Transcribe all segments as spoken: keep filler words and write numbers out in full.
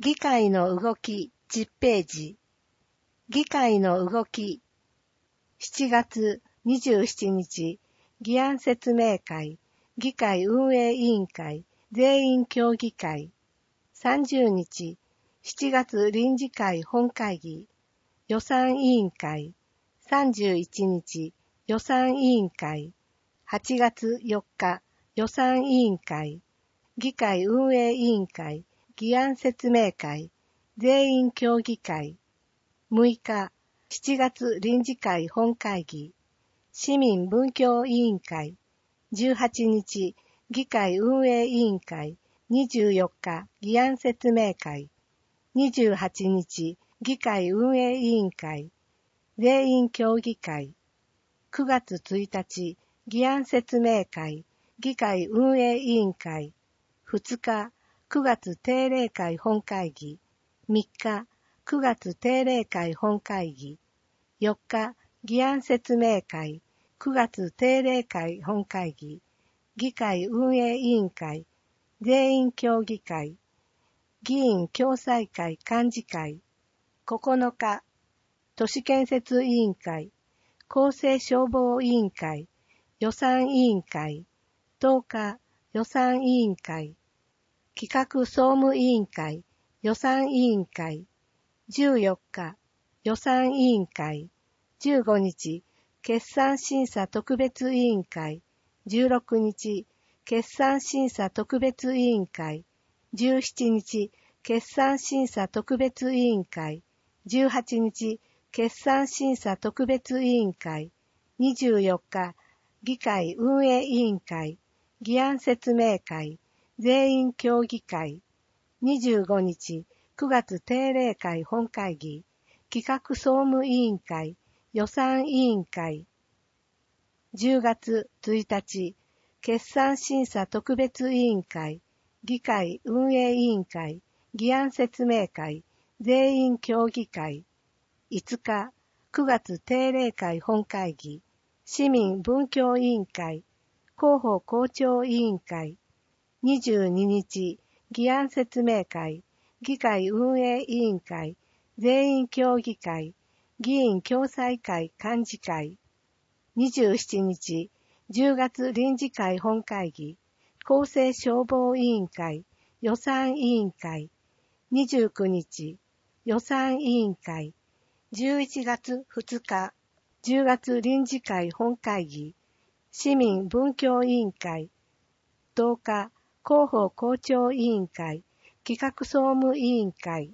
議会の動きじゅっページ。議会の動き。しちがつにじゅうしちにち、議案説明会、議会運営委員会、全員協議会。さんじゅうにち、しちがつ臨時会本会議、予算委員会。さんじゅういちにち、予算委員会。はちがつよっか、予算委員会。議会運営委員会、議案説明会、全員協議会。むいか、しちがつ臨時会本会議、市民文教委員会。じゅうはちにち、議会運営委員会。にじゅうよっか、議案説明会。にじゅうはちにち、議会運営委員会。全員協議会。くがつついたち、議案説明会。議会運営委員会。ふつか、くがつ定例会本会議。みっか、くがつ定例会本会議。よっか、議案説明会。くがつ定例会本会議。議会運営委員会。全員協議会。議員共済会幹事会。ここのか、都市建設委員会。公正消防委員会。予算委員会。とおか、予算委員会。企画総務委員会。予算委員会。じゅうよっか、予算委員会。じゅうごにち、決算審査特別委員会。じゅうろくにち、決算審査特別委員会。じゅうしちにち、決算審査特別委員会。じゅうはちにち、決算審査特別委員会。にじゅうよっか、議会運営委員会。議案説明会。全員協議会。にじゅうごにち、くがつ定例会本会議。企画総務委員会。予算委員会。じゅうがつついたち、決算審査特別委員会。議会運営委員会。議案説明会。全員協議会。いつか、くがつ定例会本会議。市民文教委員会。広報校長委員会。にじゅうににち、議案説明会。議会運営委員会。全員協議会。議員共済会幹事会。にじゅうしちにち、じゅうがつ臨時会本会議。公正消防委員会。予算委員会。にじゅうくにち、予算委員会。じゅういちがつふつか、じゅうがつ臨時会本会議。市民文教委員会。とおか、広報校長委員会。企画総務委員会。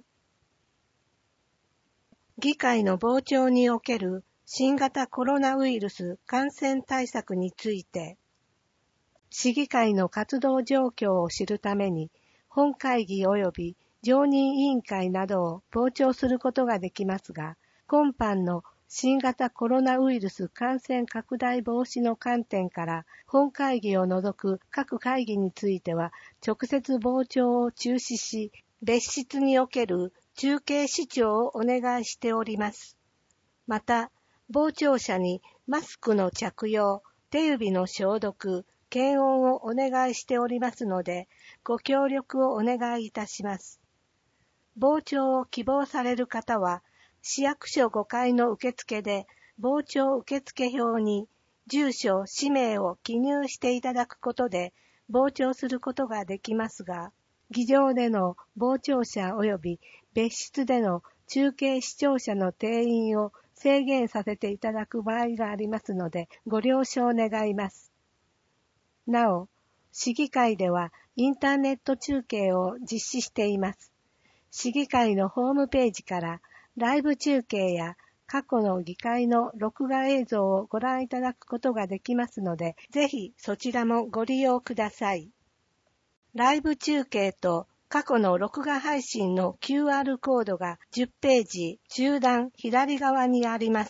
議会の傍聴における新型コロナウイルス感染対策について、市議会の活動状況を知るために、本会議及び常任委員会などを傍聴することができますが、今般の新型コロナウイルス感染拡大防止の観点から本会議を除く各会議については直接傍聴を中止し、別室における中継視聴をお願いしております。また、傍聴者にマスクの着用、手指の消毒、検温をお願いしておりますので、ご協力をお願いいたします。傍聴を希望される方は、市役所ごかいの受付で、傍聴受付表に住所、氏名を記入していただくことで、傍聴することができますが、議場での傍聴者及び別室での中継視聴者の定員を制限させていただく場合がありますので、ご了承願います。なお、市議会ではインターネット中継を実施しています。市議会のホームページからライブ中継や過去の議会の録画映像をご覧いただくことができますので、ぜひそちらもご利用ください。ライブ中継と過去の録画配信の キューアール コードがじゅっページ中段左側にあります。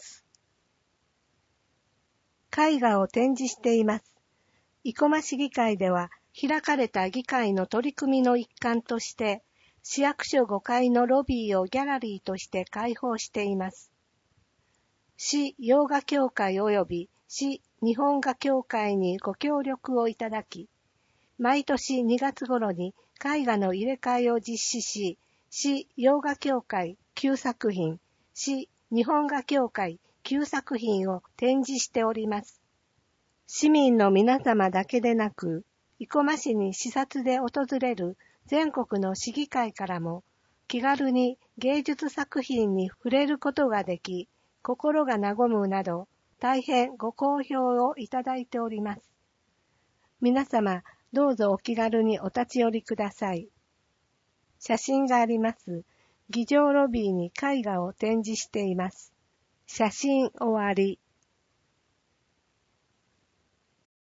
絵画を展示しています。生駒市議会では開かれた議会の取り組みの一環として、市役所ごかいのロビーをギャラリーとして開放しています。市洋画協会及び市日本画協会にご協力をいただき、毎年にがつ頃に絵画の入れ替えを実施し、 市洋画協会きゅうさく品、市日本画協会きゅうさく品を展示しております。市民の皆様だけでなく、生駒市に視察で訪れる全国の市議会からも気軽に芸術作品に触れることができ、心が和むなど大変ご好評をいただいております。皆様どうぞお気軽にお立ち寄りください。写真があります議場ロビーに絵画を展示しています。写真終わり。